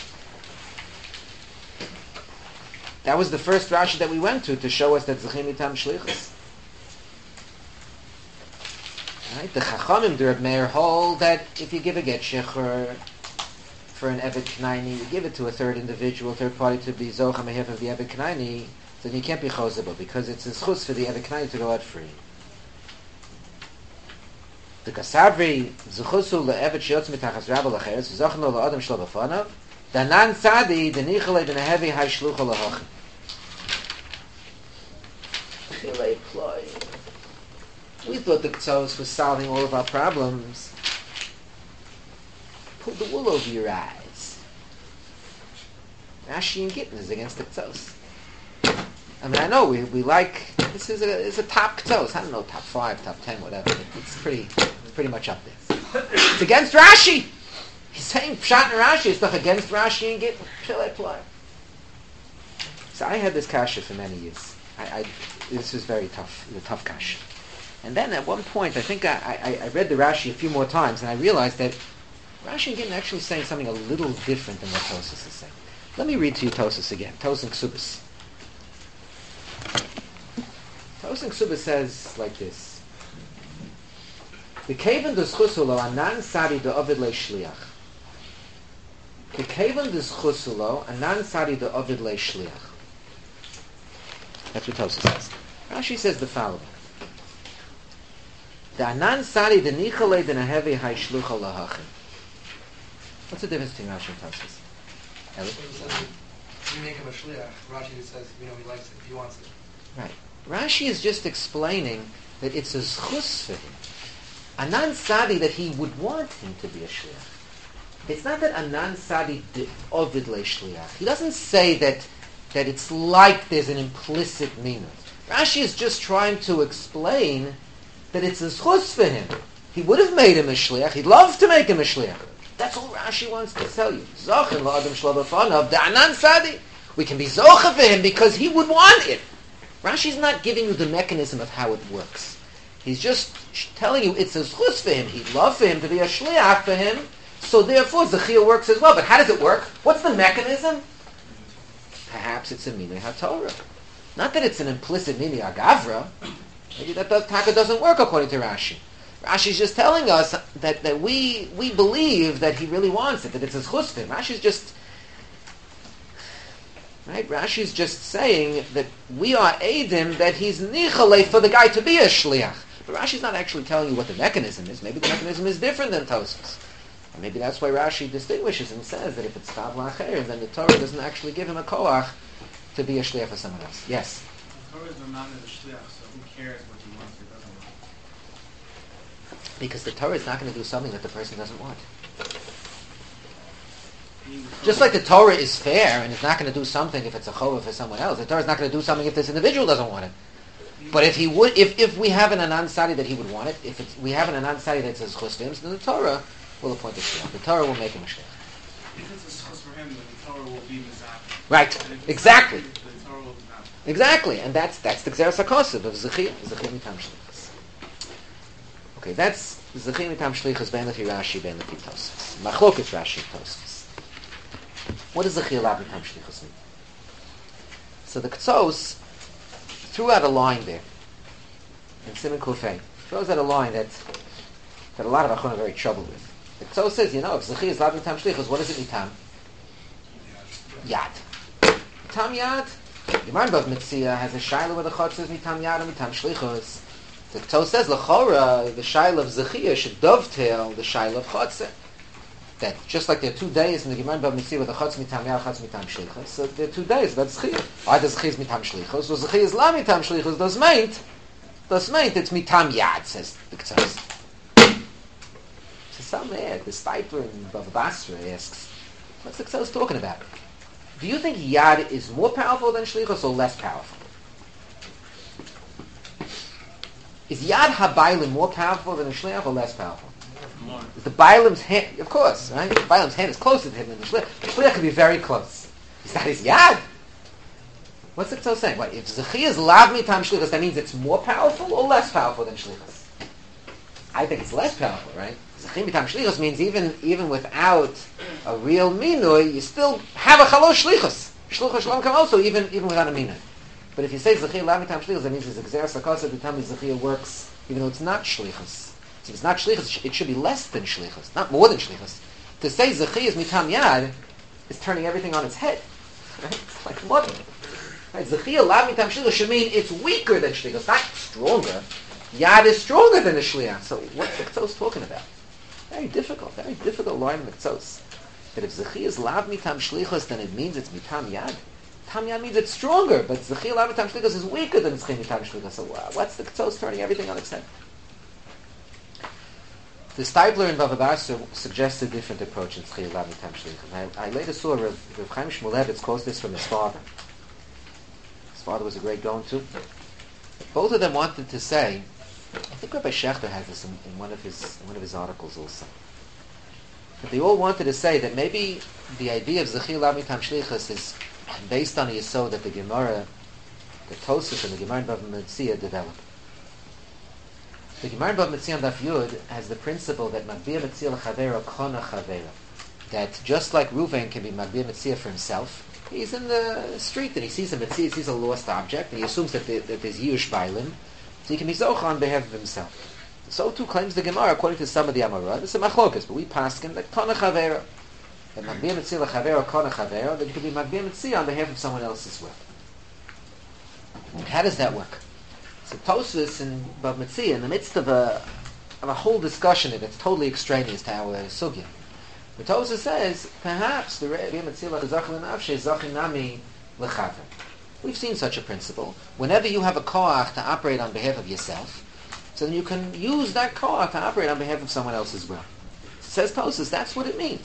That was the first Rashi that we went to show us that Zechim Mitam Shlichus. Right? The Chachamim, the Reb Meir, hold that if you give a get shecher for an Eved Knaini, you give it to a third individual, third party to be Zocha Mehef of the Eved Knaini, then you can't be Chosabah, because it's a schus for the Eved Knaini to go out free. The Kasavri, Zuchusu le'Eved Shiotz mitachas Rabba l'cheres, Zochno le'Adam shlo b'fanav, Danan Tzadi, Denichale b'nehevi ha'shlucha l'hochi. Chilei ploi. We thought the Ketzos was solving all of our problems. Pull the wool over your eyes. Rashi and Gittin is against the Ketzos. I mean, I know we like, this is a top Ketzos. I don't know, top 5, top 10, whatever. It's pretty much up there. It's against Rashi. He's saying Pshat and Rashi is stuff against Rashi and Gittin. Shall I apply? So I had this kasha for many years. This was very tough, the tough kasha. And then at one point, I think I read the Rashi a few more times, and I realized that Rashi and Gittin actually saying something a little different than what Tosfos is saying. Let me read to you Tosfos again. Tosfos and Ksubis. Tosfos and Ksubis says like this: "K'kevan d'zchusulo anan sari de'ovid le'shliach. K'kevan d'zchusulo anan sari de'ovid le'shliach." That's what Tosfos says. Rashi says the following. Anan sari the nichale the nehevi hay shlucha lahachim. What's the difference between Rashi and Tosfos? You make him a shliach. Rashi just says, he likes it, he wants it. Right. Rashi is just explaining that it's a zchus for him. Anan sari that he would want him to be a shliach. It's not that Anan Sadi Ovid Le Shliach. He doesn't say that it's like there's an implicit meaning. Rashi is just trying to explain that it's a schus for him. He would have made him a shliach. He'd love to make him a shliach. That's all Rashi wants to tell you. Zachin la'adam shlo b'fanav da'anan sadi. We can be zocha for him because he would want it. Rashi's not giving you the mechanism of how it works. He's just telling you it's a schus for him. He'd love for him to be a shliach for him. So therefore, Zechia works as well. But how does it work? What's the mechanism? Perhaps it's a minei haTorah. Not that it's an implicit minei agavra. Maybe that taka doesn't work according to Rashi. Rashi's just telling us that we believe that he really wants it, that it's his chusfin. Rashi's just saying that we are aidim that he's nichale for the guy to be a shliach. But Rashi's not actually telling you what the mechanism is. Maybe the mechanism is different than Tosfos. And maybe that's why Rashi distinguishes and says that if it's tav la'acher, then the Torah doesn't actually give him a koach to be a shliach for someone else. Yes? The Torah is not a shliach, so who cares what he wants or doesn't want? Because the Torah is not going to do something that the person doesn't want. Just like the Torah is fair and it's not going to do something if it's a chova for someone else, the Torah is not going to do something if this individual doesn't want it. But if he would, if we have an anan sadi that he would want it, we have an anan sadi that says chus to him, then the Torah will appoint a shliach. The Torah will make him a shliach. If it's a chus for him, then the Torah will be mizah. Right. Exactly. The Torah will be mizah. Exactly, and that's the Gzeras HaKosev of Zechia mitam shlichus. Okay, that's Zechia mitam shlichus ben lefi Rashi ben lefi Tosfos. Machloket Rashi Tosfos. What does Zechia lav mitam shlichus mean? So the Ktzos threw out a line there in Siman Kufay. Throws out a line that a lot of Achronim are very troubled with. The Ktzos says, if Zechia is lav mitam shlichus, what is it mitam? Yad. Mitam yad. Gemara Bava Metzia has a shaila where the chod says mitam yad and mitam shlichus. The Ktzos says l'chora the shaila of Zechia should dovetail the shaila of chotze. That just like there are 2 days in the Gemara Bava Metzia where the chotz mitam yad, chotz mitam shlichus. So there are 2 days about Zechia. Either Zechia is mitam shlichus, or Zechia is la mitam shlichus. Das meint it's mitam yad, says the Ktzos. So somewhere the Steipler in Bava Basra asks, what's the Ktzos talking about? Do you think Yad is more powerful than Shlichus or less powerful? Is Yad HaBailim more powerful than a Shliach or less powerful? More. Is the Bailim's hand, of course, right? The Bailim's hand is closer to him than the Shliach. The Shliach could be very close. Is that his Yad? What's the Ktzos saying? What, if Zechia is Lav Mitam Shlichus, that means it's more powerful or less powerful than Shlichus? I think it's less powerful, right? Zechia Mitam Shlichus means even without a real minui, you still have a chalosh shlichus. Shluchos shalom come also even without a minui. But if you say Zechia lav mitam shlichus, that means it's a Gzeras HaKosev to tell me Zechia works even though it's not shlichus. So if it's not shlichus, it should be less than shlichus, not more than shlichus. To say Zechia is mitam yad is turning everything on its head. Right? It's like mother. Right? Zechia lav mitam shlichus should mean it's weaker than shlichus, not stronger. Yad is stronger than the shliach. So what's the Ktzos talking about? Very difficult line in the Ktzos. That if Zechia is lav mitam shlichus, then it means it's mitam yad. Mitam yad means it's stronger, but Zechia lav mitam shlichus is weaker than Zechia mitam shlichus. So what's the Ktzos turning everything on its head? The Steipler in Bava Basra suggests a different approach in Zechia lav mitam shlichus. I later saw Rav Chaim Shmulevitz quotes this from his father. His father was a great Gaon too. Both of them wanted to say, I think Rabbi Shechter has this in one of his articles also. But they all wanted to say that maybe the idea of Zechia lav mitam shlichus is based on a yesod that the Gemara, the Tosafos and the Gemara in Bava Metzia developed. The Gemara in Bava Metzia on Daf Yud has the principle that Magbia Metzia l'chavera kona chavera. That just like Reuven can be Magbia Metzia for himself, he's in the street and he sees a Metzia, he sees a lost object, and he assumes that there's Yush Bailim, so he can be Zocha on behalf of himself. So too claims the Gemara, according to some of the Amarah. It's a machlokas, but we paskin that kona chavera. That Magbia Metzia l'chavera kona chavera, that you can be Magbia Metzia on behalf of someone else as well. And how does that work? So Tosfos in Bava Metzia, in the midst of a whole discussion that's totally extraneous to our sugya, the Tosfos says, perhaps the Magbia Metzia l'chazach l'nafshe zachin nami l'chaver. We've seen such a principle. Whenever you have a koach to operate on behalf of yourself, so then you can use that koach to operate on behalf of someone else as well. Says Tosfos, that's what it means.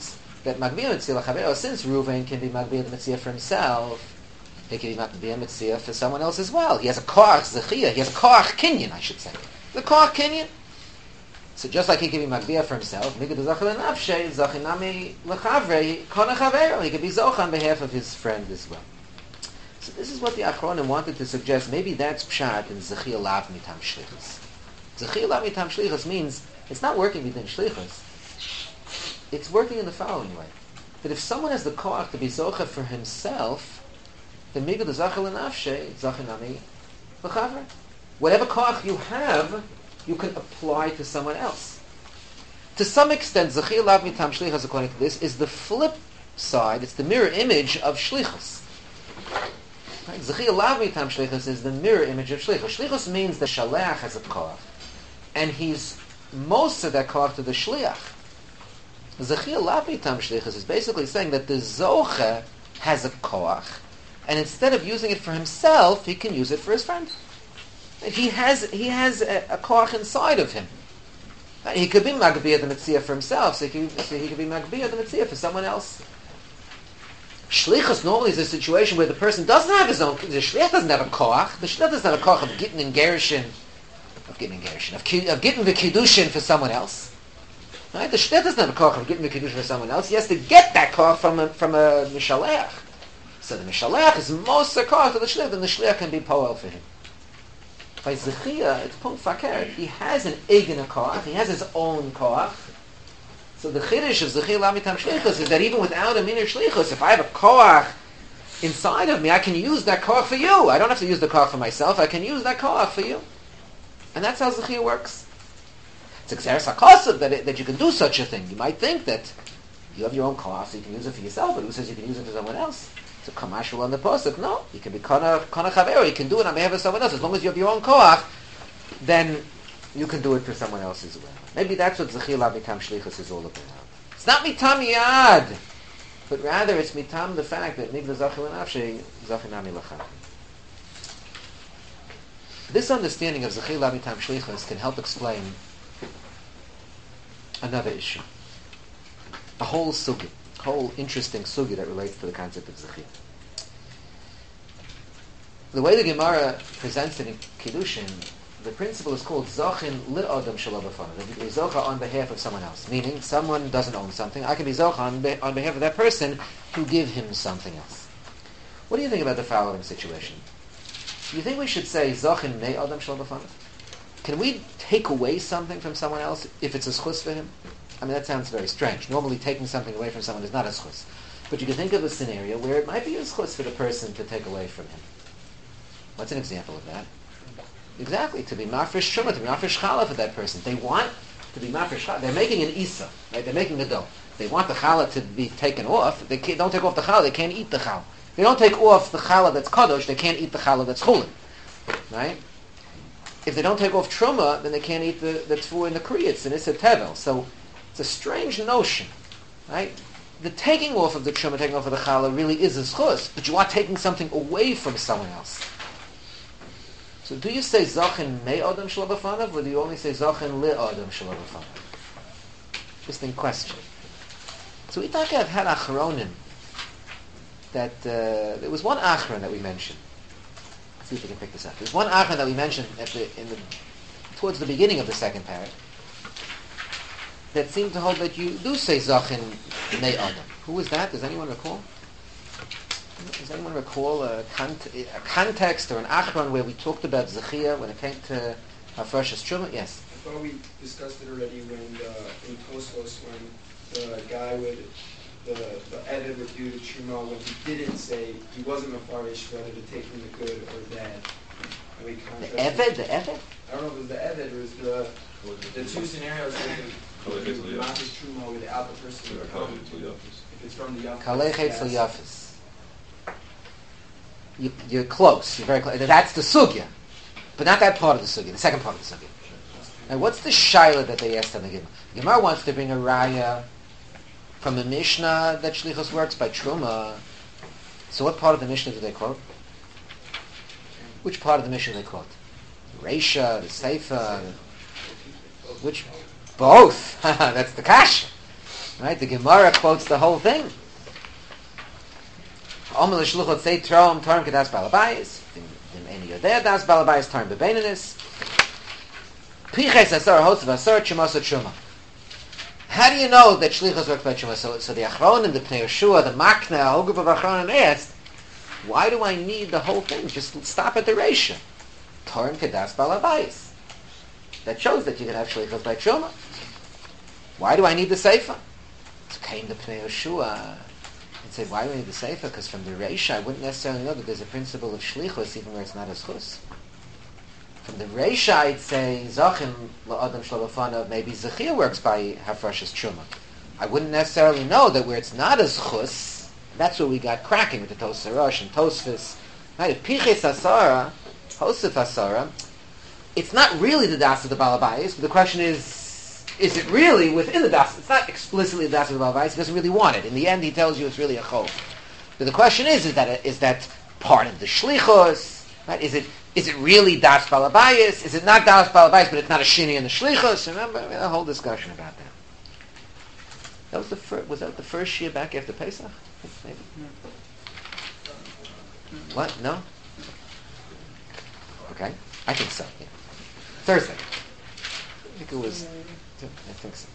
that Magbiyah Mitzvah L'Chavero, since Reuven can be Magbiyah Mitzvah for himself, he can be Magbiyah Mitzvah for someone else as well. He has a Koach Zechiyah, he has a Koach Kinyan, I should say. The Koach Kinyan. So just like he can be Magbiyah for himself, Migad Zachar L'Nafshe, Zachinami L'Chavrei, Kona Chavero, he can be Zoch on behalf of his friend as well. So this is what the Achronim wanted to suggest. Maybe that's Pshat in Zechiyah Lav Mitam Shlichus. Zechiyah Lav Mitam Shlichus means it's not working within Shlichus. It's working in the following way. That if someone has the koach to be zocha for himself, then migad zachar l'nafshe, zachinami l'chavra. Whatever koach you have, you can apply to someone else. To some extent, zechiyah lav mitam shlichus, according to this, is the flip side, it's the mirror image of shlichus. Right? Zechiyah lav mitam shlichus is the mirror image of shlichus. Shlichus means the shaleach has a koach, and he's most of that koach to the shliach. Zechiyah lav mitam shlichus is basically saying that the zocha has a koach, and instead of using it for himself, he can use it for his friend. He has a koach inside of him. He could be magbiyah the mitzvah for himself, so he could be magbiyah the mitzvah for someone else. Shlichus normally is a situation where the person doesn't have his own. The shliach doesn't have a koach. The shliach doesn't have a koach of gittin and gerushin, of gittin the kiddushin for someone else. Right? The shliach doesn't have a koach of gittin the kiddushin for someone else. He has to get that koach from a mishalech. So the mishalech is most a koach to the shliach, and the shliach can be poel for him. By Zechiyah, it's punkt fakir. He has an eigen koach. He has his own koach. So the chiddush of Zechiyah lav mitam shlichus is that even without a minor shlichus, if I have a koach inside of me, I can use that koach for you. I don't have to use the koach for myself. I can use that koach for you. And that's how Zechiyah works. It's exeres hakosov that you can do such a thing. You might think that you have your own koach, so you can use it for yourself, but who says you can use it for someone else? It's a kamashul on the posuk. No, you can be kana chavero. You can do it on behalf of someone else. As long as you have your own koach, then you can do it for someone else as well. Maybe that's what Zechiyah lav mitam shlichus is all about. It's not mitam yad, but rather it's mitam the fact that migdal zachar l'nafshe zachinami l'cham. This understanding of Zechiyah lav mitam shlichus can help explain another issue, a whole sugya, a whole interesting sugya that relates to the concept of Zechiyah. The way the Gemara presents it in Kiddushin, the principle is called Zachin li'odam shelo b'fanav. That you can be Zocha on behalf of someone else. Meaning, someone doesn't own something. I can be Zocha on behalf of that person to give him something else. What do you think about the following situation? Do you think we should say Zachin me'odam shelo b'fanav? Can we take away something from someone else if it's a schus for him? I mean, that sounds very strange. Normally, taking something away from someone is not a schus. But you can think of a scenario where it might be a schus for the person to take away from him. What's an example of that? Exactly, to be mafresh truma, to be mafresh challah for that person. They want to be mafresh challah. They're making an isa, right? They're making a dough. They want the challah to be taken off. They don't take off the challah. They can't eat the challah. They don't take off the challah that's kadosh. They can't eat the challah that's chulin, right? If they don't take off truma, then they can't eat the tfuah and the kriyitz and issa tevel. So it's a strange notion, right? The taking off of the truma, taking off of the challah really is a schus, but you are taking something away from someone else. So do you say Zachin me Adam shelo b'fanav, or do you only say Zachin li Adam shelo b'fanav? Interesting question. So we talk have had achronim that there was one achron that we mentioned. Let's see if we can pick this up. There's one achron that we mentioned towards the beginning of the second parak that seemed to hold that you do say Zachin me Adam. Who was that? Does anyone recall? Does anyone recall a context or an achron where we talked about Zechiyah when it came to Hafrashas Truma? Yes. I thought we discussed it already when in Tosfos when the guy the Eved would do the Truma when he didn't say he wasn't a farish whether to take from the good or bad. And we the Eved? I don't know if it was the Eved or it was the two scenarios where the Mafish Truma without the person. If it's from the Yafis. Kalechet Yafis. You're close. You're very close. That's the sugya, but not that part of the sugya. The second part of the sugya. Now, what's the shaila that they asked on the Gemara? Gemara wants to bring a raya from a Mishnah that shlichus works by truma. So, what part of the Mishnah do they quote? Which part of the Mishnah do they quote? The Reisha, the Seifa, which? Both. That's the kasha. Right? The Gemara quotes the whole thing. Omer l'shluchot say trom kedas balabayis. Dim eni yodea das balabayis tarm bebeinanis. Piches asar hotzav asar chumasa chuma. How do you know that shlichus works by chuma? So the Achronim, the Pnei Yeshua, the Makna, a whole group of Achronim asked, why do I need the whole thing? Just stop at the Reisha. Tarm kedas balabayis. That shows that you can have shlichus by chuma. Why do I need the Sefer? So came the Pnei Yeshua and said, why do I need the Sefer? Because from the Reisha, I wouldn't necessarily know that there's a principle of shlichus even where it's not a schus. From the Reisha, I'd say, Zachim la'adam shlalofanav, maybe Zechia works by Hafrashas Truma. I wouldn't necessarily know that where it's not a schus, that's where we got cracking with the Tosfos Rosh and Tosfos. Right? If Piches Asara, Hosef Asara, it's not really the das of the Balabayis, but the question is it really within the das? It's not explicitly the das of the Balabayis, he doesn't really want it. In the end, he tells you it's really a chol. But the question is that part of the shlichus? Right? Is it really das balabayis? Is it not das balabayis, but it's not a shini in the shlichus? Remember, we had a whole discussion about that. Was that the first shia back after Pesach? Maybe. What? No? Okay, I think so. Yeah. Thursday. I think it was. I think so.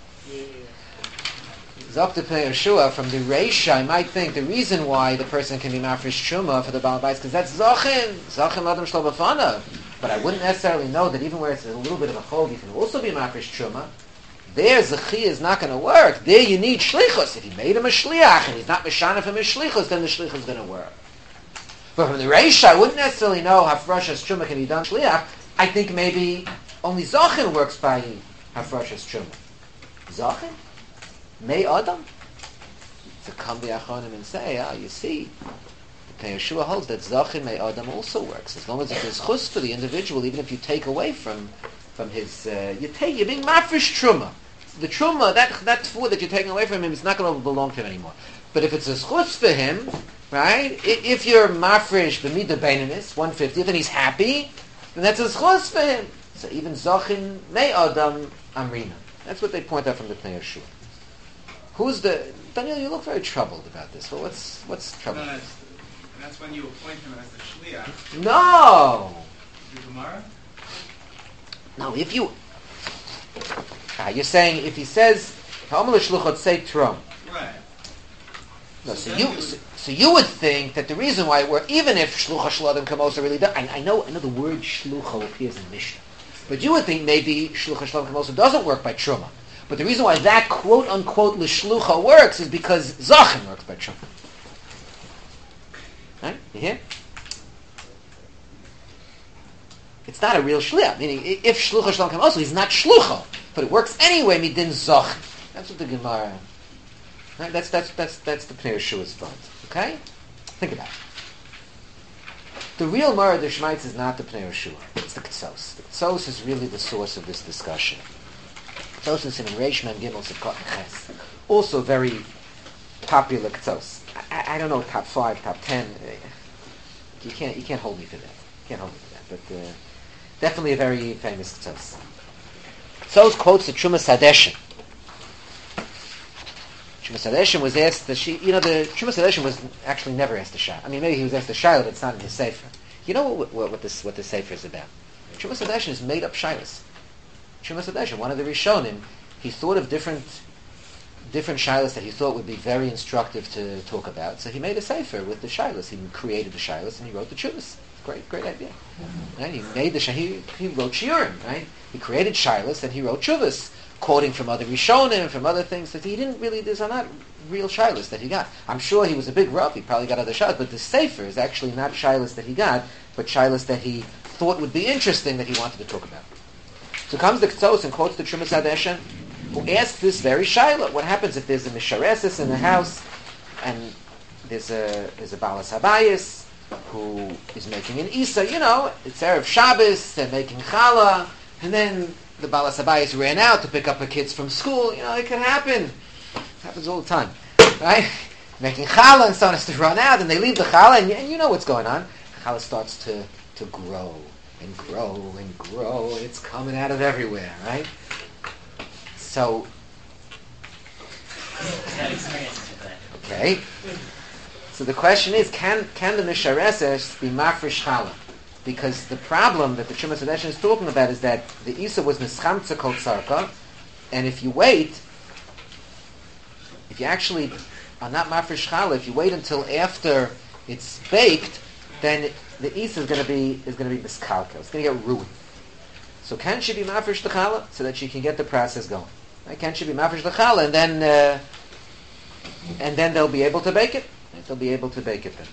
Zok to Pnei Yeshua from the Reisha, I might think the reason why the person can be mafresh truma for the Baal Bayis because that's Zachin Adam Shlo B'fanav. But I wouldn't necessarily know that even where it's a little bit of a chol, you can also be mafresh truma. There, Zechi is not going to work. There, you need shlichus. If you made him a shliach and he's not mishana from his shlichus, then the shlichus is going to work. But from the Reisha, I wouldn't necessarily know Hafrashas truma can be done shliach. I think maybe only Zachin works by Hafrashas truma. Zachin? May Adam? To come the Achronim and say, you see, the Pnei Yeshua holds that Zachin May Adam also works. As long as it is chus for the individual, even if you take away from his, you're being mafresh truma. The truma, that food that you're taking away from him, is not going to belong to him anymore. But if it's a chus for him, right, if you're mafresh b'midah beinanis, 150th, and he's happy, then that's a chus for him. So even Zachin May Adam Amrina. That's what they point out from the Pnei Yeshua. Who's the Daniel? You look very troubled about this. Well, what's trouble? That's when you appoint him as the shliach. No. The Gemara. No, if you you're saying if he says Ha'omer l'shluchot say trom. Right. No, so you would think that the reason why it works, even if shlucha shlodim kamosa really does, I know the word shlucha appears in Mishnah, but you would think maybe shlucha shlodim kamosa doesn't work by truma. But the reason why that quote-unquote l'shlucha works is because Zachin works by truma. Right? You hear? It's not a real shliach. Meaning, if shlucha shlam kam also, he's not shlucha, but it works anyway. Midin Zachin. That's what the Gemara. Right? That's the Pnei Yeshua's point. Okay? Think about it. The real Mara Deshmaitz is not the Pnei Yeshua. It's the Ketzos. The Ketzos is really the source of this discussion. Ketzos in Reish Mem Gimel Sivkot Ches. Also very popular Ketzos. I don't know, top 5, top 10. You can't hold me to that. But definitely a very famous Ketzos. Ketzos quotes the Trumas Hadeshin. Trumas Hadeshin was asked the Trumas Hadeshin was actually never asked the Shah. I mean, maybe he was asked the Shah, but it's not in his Sefer. You know what the Sefer is about? Trumas Hadeshin is made up Shilas. Trumas Hadeshin, one of the Rishonim, he thought of different shilas that he thought would be very instructive to talk about. So he made a sefer with the shilas. He created the shilas and he wrote the chuvas. Great idea. Right? He made he wrote shiurim. Right? He created shilas and he wrote chuvas, quoting from other Rishonim, from other things that he didn't really. These are not real shilas that he got. I'm sure he was a big Rav. He probably got other shilas, but the sefer is actually not shilas that he got, but shilas that he thought would be interesting that he wanted to talk about. So comes the Ketzos and quotes the Trumas Hadeshin, who asks this very shaila: what happens if there's a misharesis in the house, and there's a balas habayis who is making an isa? It's Erev Shabbos, they're making challah, and then the balas habayis ran out to pick up her kids from school. It can happen. It happens all the time, right? Making challah and someone has to run out, and they leave the challah, and you know what's going on. Challah starts to grow and grow and grow, and it's coming out of everywhere, right? So Had experiences with that. Okay. So the question is, can the Mishareses be mafresh challah? Because the problem that the Chumas Hadeshin is talking about is that the Isa was nischamtza kol tzarka, and if you wait, if you actually are not mafresh challah, if you wait until after it's baked, then the Isa is going to be miskalkel. It's going to get ruined. So can she be mafresh the challah so that she can get the process going? Right? Can she be mafresh the challah and then they'll be able to bake it? They'll be able to bake it then.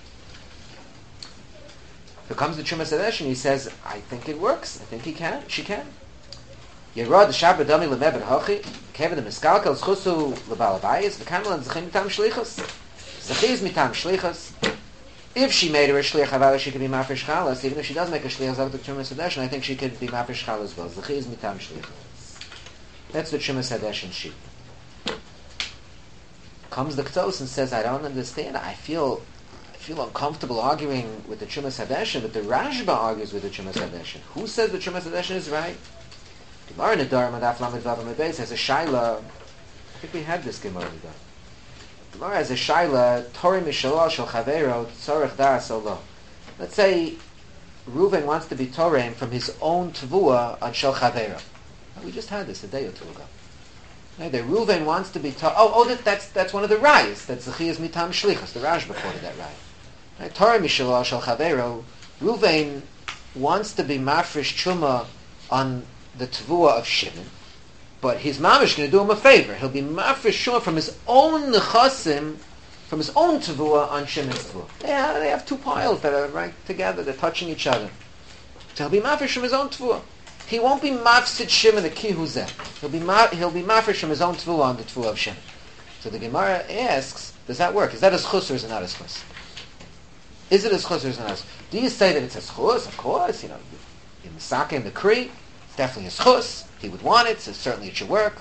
So comes the Chumas Hadeshin and he says, I think it works. I think she can. Yerod Shabbat Dami Lemebet Hachi, Kevin the Miskalkel Schusu Lebal Abayis, the Kamelan Zechim Mitam Shlichus. Zechiz Mitam Shlichus. If she made her a Shlich Havara, she could be Mafresh Chalas. Even if she does make a Shlich Havara to Chumas Hadeshin, I think she could be Mafresh Chalas as well. Zechiz Mitam Shlichus. That's the Chumas Hadeshin sheet. Comes the Ktos and says, I don't understand. I feel uncomfortable arguing with the Chumas Hadeshin, but the Rashba argues with the Chumas Hadeshin. Who says the Chumas Hadeshin is right? Gemara Nedar Madaf Lamed Vav Amid has a shaila. I think we had this Gemara Nedar. Gemara has a shaila. Torah Mishalal Shel Chavero Tzorech Das Olo. Let's say Reuven wants to be Torah from his own Tvua on Shel Chavero. We just had this a day or two ago. Right, the Reuven wants to be that's one of the rayas. That's Zechias Mitam Shlichus. The Rashba quoted that raya. Right, Torah Mishalal Shel Chavero. Reuven wants to be mafresh truma on the Tvua of Shimon, but his mamish is going to do him a favor. He'll be mafresh truma from his own nechasim, from his own Tvua on Shimon's Tvua. They have two piles that are right together. They're touching each other. So he'll be mafresh from his own Tvua. He won't be mafsid Shimon the kihuzeh. He'll be mafresh from his own Tvua on the Tvua of Shimon. So the Gemara asks, does that work? Is that a schus or is it not a schus? Is it a schus or is it not a schus? Do you say that it's a schus? Of course, in the Saka and the Kri, it's definitely a schus. He would want it, so certainly it should work.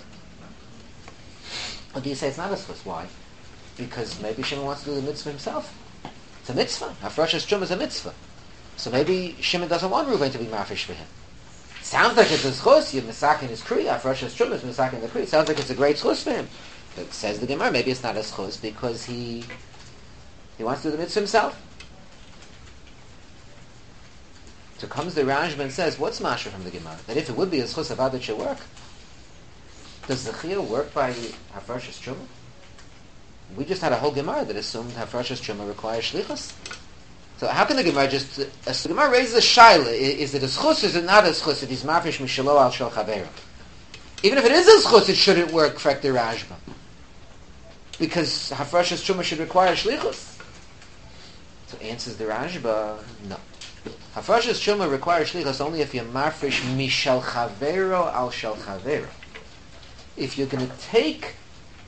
Or do you say it's not a schus? Why? Because maybe Shimon wants to do the mitzvah himself. It's a mitzvah. Hafrashas Truma is a mitzvah. So maybe Shimon doesn't want Reuven to be mafresh for him. Sounds like it's a schus. You're misakin his Kri. Hafrashas Truma is misakin the Kri. Sounds like it's a great schus for him. But says the Gemara, maybe it's not a schus because he wants to do the mitzvah himself. So comes the Rashba and says, what's Masha from the Gemara? That if it would be a schus about it should work. Does the Chiyah work by Hafrashas Truma? We just had a whole Gemara that assumed Hafrashas Truma requires shlichus. So how can the Gemara just... the Gemara raises a shaila. Is it a schus or is it not a schus if he's mafresh mishalo al shel chavera? Even if it is a schus, it shouldn't work, correct the Rashba. Because Hafrashas Truma should require shlichus. So answers the Rashba, no. Hafrashas Truma requires shlichus only if you're mafresh mishal chavero al shel chavero. If you're going to take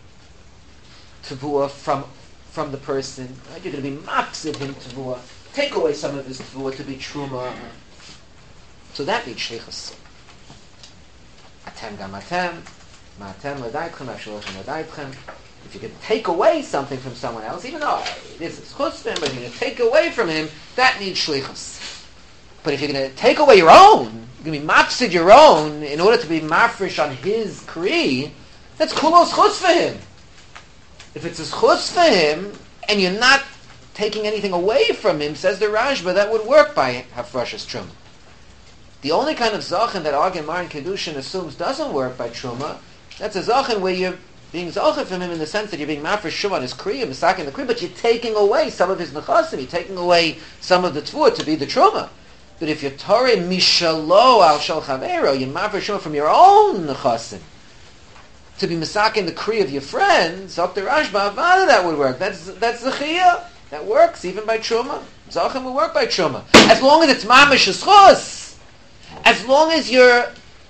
tavua from the person, right, you're going to be mafsid him tavua, take away some of his tavua to be truma. So that needs shlichus. Atem gam atem, ma'atem l'daitchem, avshalochem l'daitchem. If you can take away something from someone else, even though it is a schus for him, but you're going to take away from him, that needs shlichus. But if you're going to take away your own, you're going to be mafsid your own in order to be mafresh on his kri, that's kulos schus for him. If it's a schus for him, and you're not taking anything away from him, says the Rashba, that would work by Hafrashas Truma. The only kind of zachin that our Gemara in Kedushin assumes doesn't work by Truma, that's a zachin where you're being zachin from him in the sense that you're being mafresh Truma on his kri, and misakin the kri, but you're taking away some of his nechasim, you're taking away some of the tvur to be the Truma. But if you're Torah mishalo al shel chavero, you're mafresh Truma from your own nechasim, to be misakin the kri of your friend, Dr. Rashba, that would work. That's the chiyah. That works even by truma. Zachem will work by truma. As long as it's mamish schus. As long as you're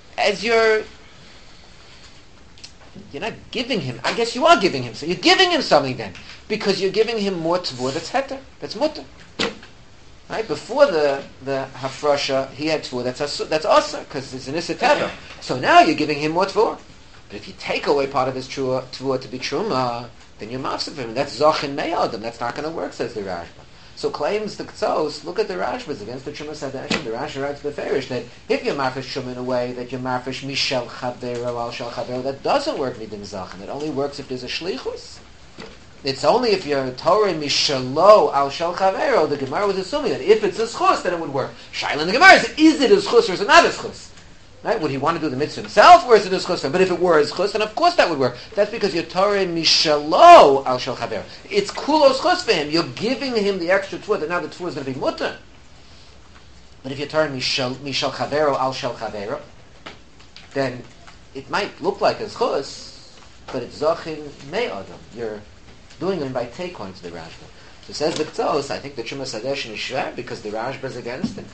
not giving him. I guess you are giving him. So you're giving him something then, because you're giving him more tvur. That's heter. That's mutter. Right? Before the hafrasha, he had tvur. That's asr because it's an isser. So now you're giving him more tvur. But if you take away part of his tvua to be truma, then you're mafsid for him. That's zachin me'adam. That's not going to work, says the Rashba. So claims the K'tzos, look at the Rashbas against the Trumas Hadeshim. The Rashi writes beferish that if you're marfish Truma in a way that you're marfish Mishel Chavero Al Shel Chavero, that doesn't work Midim Zachin. It only works if there's a Shlichus. It's only if you're Torah Mishelo Al Shel Chavero, the Gemara was assuming that if it's a Schus, then it would work. Shaila in the Gemara is it a Schus or is it not a Schus? Right? Would he want to do the mitzvah himself, or is it his chus? But if it were his chus, then of course that would work. That's because you're Torah mishalo al shel chaver. It's kulos chus for him. You're giving him the extra tvua that now the tvua is going to be mutter. But if you're Torah mishal chavero al shel chavero, then it might look like his chus, but it's zachin mei adam. You're doing it by takeon to the Rashba. So says the K'tzos, I think the Trumas Hadeshim is shver because the Rashba is against him.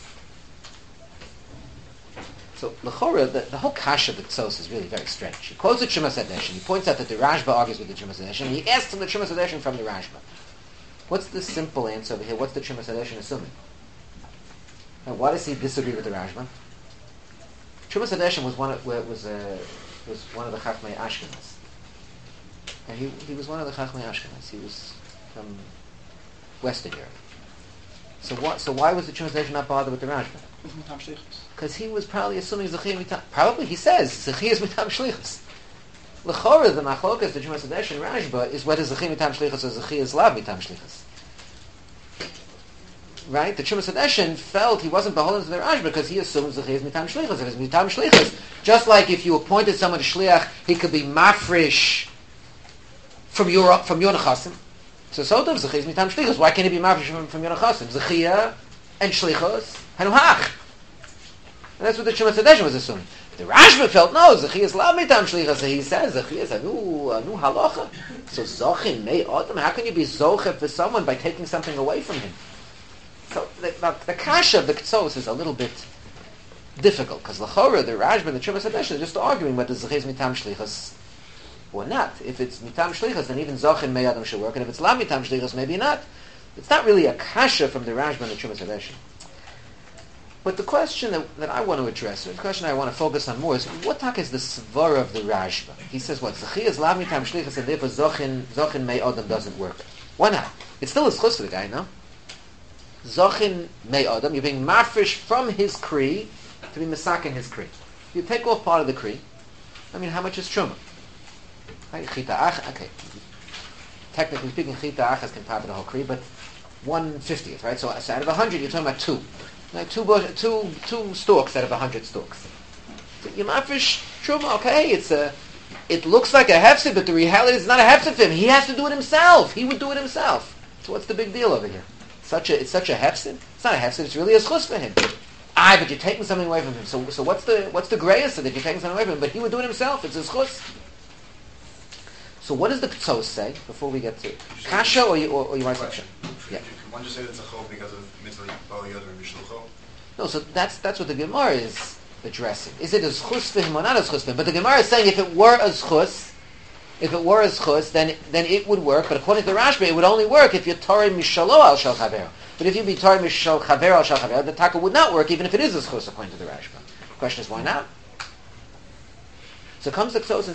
So, l'chora, the whole kasha of the K'tzos is really very strange. He quotes the Trumas Hadeshim. He points out that the Rashba argues with the Trumas Hadeshim. He asks him the Trumas Hadeshim from the Rashba. What's the simple answer over here? What's the Trumas Hadeshim assuming? Now, why does he disagree with the Rashba? Trumas Hadeshim was one of the Chachmei Ashkenaz. And he was one of the Chachmei Ashkenaz. He was from Western Europe. So why was the Trumas Hadeshim not bothered with the Rashba? Because he was probably assuming Zechiyah mitam. Probably he says Zechiyah is mitam shlichus. L'chora, the machlokas, the Trumas Hadeshim Rashba is whether Zechiyah mitam shlichus or Zechiyah is lav mitam shlichus. Right? The Trumas Hadeshim felt he wasn't beholden to the Rashba because he assumed Zechiyah is mitam shlichus. If it's mitam shlichus, just like if you appointed someone to shliach, he could be mafresh from your nechasim. So does Zechiyah is mitam shlichus. Why can't he be mafresh from your nechasim? Zechiyah and shlichus hanuhach. And that's what the Trumas Hadeshim was assuming. The Rashba felt, no, Zechiyah is lav mitam shlichus. So he says, Zechiyah is anu halacha. So zochin mei adam, how can you be zoche for someone by taking something away from him? So the kasha of the K'tzos is a little bit difficult, because l'chora, the Rashba and the Trumas Hadeshim are just arguing whether Zechiyah is mitam shlichus or not. If it's mitam shlichus, then even zochin mei adam should work, and if it's lav mitam shlichus, maybe not. It's not really a kasha from the Rashba and the Trumas Hadeshim. But the question that I want to address, the question I want to focus on more is, what talk is the svara of the Rashba? He says, what? Zechiyah is lav mitam shlichus, and therefore zochin mei adam doesn't work. Why not? It's still a schus for the guy, no? Zochin mei adam, you're being mafresh from his kri to be mesakin his kri. You take off part of the kri. I mean, how much is truma? Okay. Technically speaking, chita achas can part of the whole kri, but 1/50th, right? So out of 100, you're talking about 2. Like two stalks out of 100 stalks. So you mafresh truma, okay? It looks like a hefsid, but the reality is not a hefsid for him. He has to do it himself. He would do it himself. So what's the big deal over here? It's such a hefsid. It's not a hefsid. It's really a schus for him. But you're taking something away from him. So what's the grayest that you're taking something away from him? But he would do it himself. It's a schus. So what does the K'tzos say before we get to kasha, or you want to say? Yeah. One just say it's a chol because of mitzvah bal yod and mishlucho. No, so that's what the Gemara is addressing. Is it a schus for him or not a schus for him? But the Gemara is saying if it were a schus, then it would work. But according to the Rashba, it would only work if you're Torah mishalo al shel chaver. But if you be Torah mishal chaver al shel chaver, the taka would not work even if it is a schus according to the Rashba. The question is why not? So comes the K'tzos and